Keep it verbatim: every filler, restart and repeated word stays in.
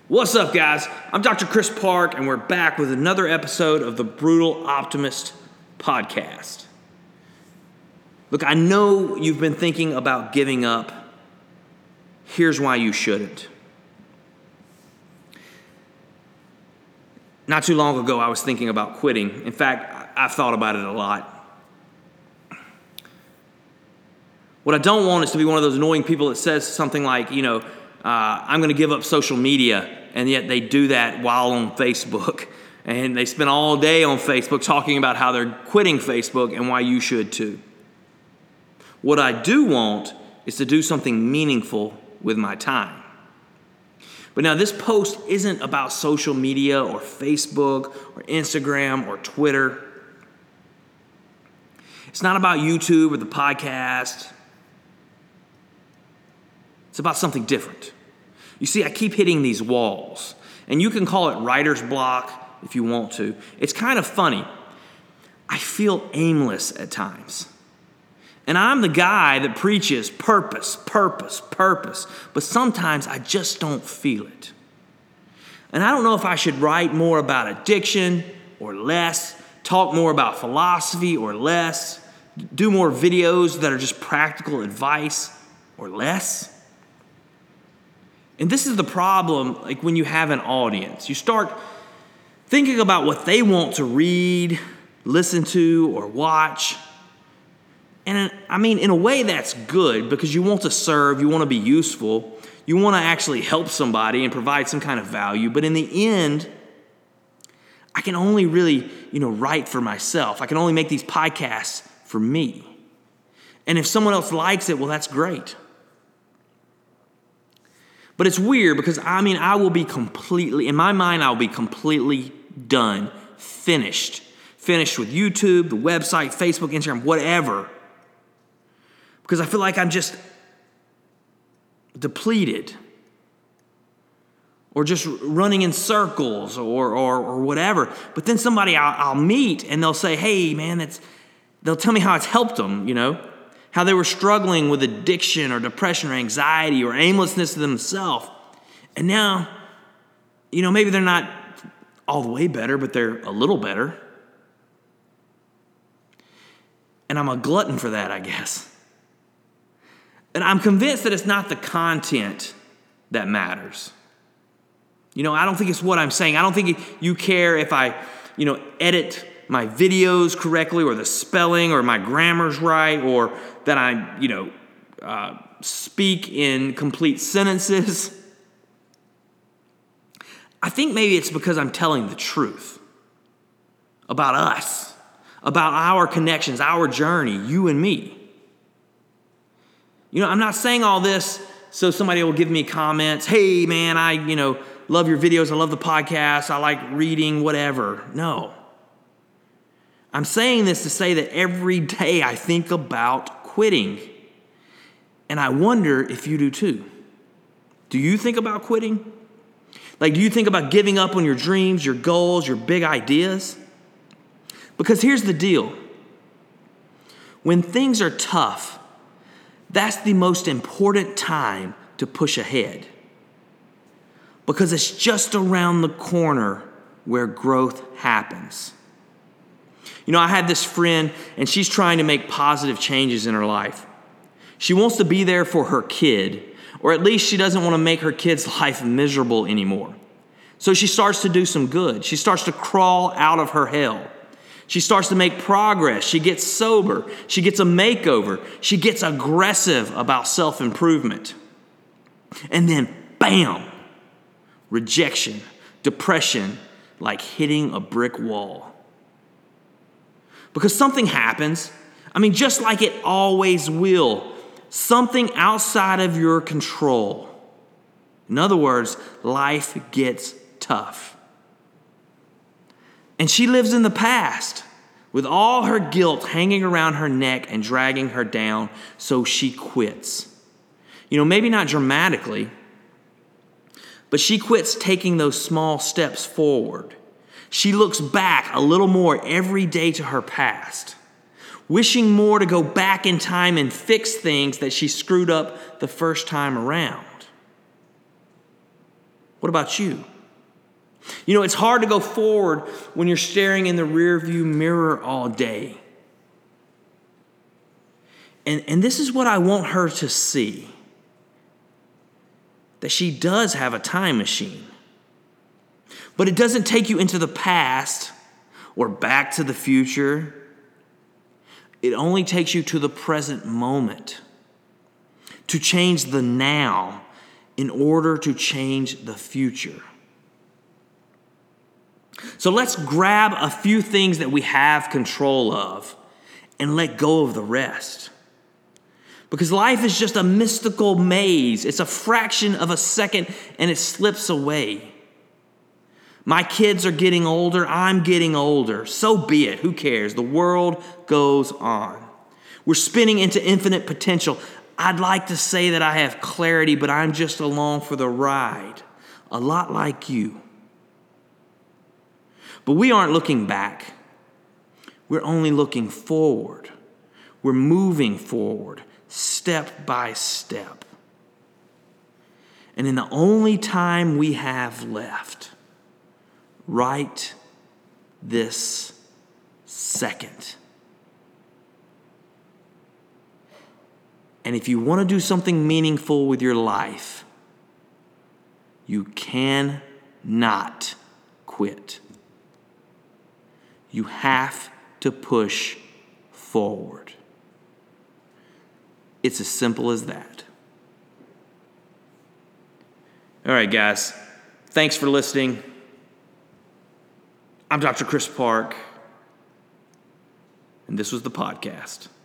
What's up, guys? I'm Doctor Chris Park, and we're back with another episode of the Brutal Optimist podcast. Look, I know you've been thinking about giving up. Here's why you shouldn't. Not too long ago, I was thinking about quitting. In fact, I've thought about it a lot. What I don't want is to be one of those annoying people that says something like, you know, uh, I'm going to give up social media, and yet they do that while on Facebook. And they spend all day on Facebook talking about how they're quitting Facebook and why you should too. What I do want is to do something meaningful with my time. But now this post isn't about social media or Facebook or Instagram or Twitter. It's not about YouTube or the podcast. It's about something different. You see, I keep hitting these walls, and you can call it writer's block if you want to. It's kind of funny. I feel aimless at times. And I'm the guy that preaches purpose, purpose, purpose, but sometimes I just don't feel it. And I don't know if I should write more about addiction or less, talk more about philosophy or less, do more videos that are just practical advice or less. And this is the problem, like when you have an audience. You start thinking about what they want to read, listen to, or watch. And I mean, in a way that's good because you want to serve, you want to be useful, you want to actually help somebody and provide some kind of value. But in the end, I can only really, you know, write for myself. I can only make these podcasts for me. And if someone else likes it, well, that's great. But it's weird because, I mean, I will be completely, in my mind, I will be completely done, finished. Finished with YouTube, the website, Facebook, Instagram, whatever. Because I feel like I'm just depleted. Or just running in circles or or, or whatever. But then somebody I'll, I'll meet and they'll say, hey, man, that's, they'll tell me how it's helped them, you know. How they were struggling with addiction or depression or anxiety or aimlessness to themselves. And now, you know, maybe they're not all the way better, but they're a little better. And I'm a glutton for that, I guess. And I'm convinced that it's not the content that matters. You know, I don't think it's what I'm saying. I don't think you care if I, you know, edit my videos correctly or the spelling or my grammar's right or that I, you know, uh, speak in complete sentences. I think maybe it's because I'm telling the truth about us, about our connections, our journey, you and me. You know, I'm not saying all this so somebody will give me comments. Hey, man, I, you know, love your videos. I love the podcast. I like reading, whatever. No. I'm saying this to say that every day I think about quitting. And I wonder if you do too. Do you think about quitting? Like, do you think about giving up on your dreams, your goals, your big ideas? Because here's the deal. When things are tough, that's the most important time to push ahead. Because it's just around the corner where growth happens. You know, I had this friend, and she's trying to make positive changes in her life. She wants to be there for her kid, or at least she doesn't want to make her kid's life miserable anymore. So she starts to do some good. She starts to crawl out of her hell. She starts to make progress. She gets sober. She gets a makeover. She gets aggressive about self-improvement. And then, bam, rejection, depression, like hitting a brick wall. Because something happens, I mean, just like it always will, something outside of your control. In other words, life gets tough. And she lives in the past with all her guilt hanging around her neck and dragging her down, so she quits. You know, maybe not dramatically, but she quits taking those small steps forward. She looks back a little more every day to her past, wishing more to go back in time and fix things that she screwed up the first time around. What about you? You know, it's hard to go forward when you're staring in the rearview mirror all day. And, and this is what I want her to see. That she does have a time machine. But it doesn't take you into the past or back to the future. It only takes you to the present moment. To change the now in order to change the future. So let's grab a few things that we have control of and let go of the rest. Because life is just a mystical maze. It's a fraction of a second and it slips away. My kids are getting older. I'm getting older. So be it. Who cares? The world goes on. We're spinning into infinite potential. I'd like to say that I have clarity, but I'm just along for the ride. A lot like you. But we aren't looking back. We're only looking forward. We're moving forward, step by step. And in the only time we have left, right this second. And if you want to do something meaningful with your life, you cannot quit. You have to push forward. It's as simple as that. All right, guys. Thanks for listening. I'm Doctor Chris Park, and this was the podcast.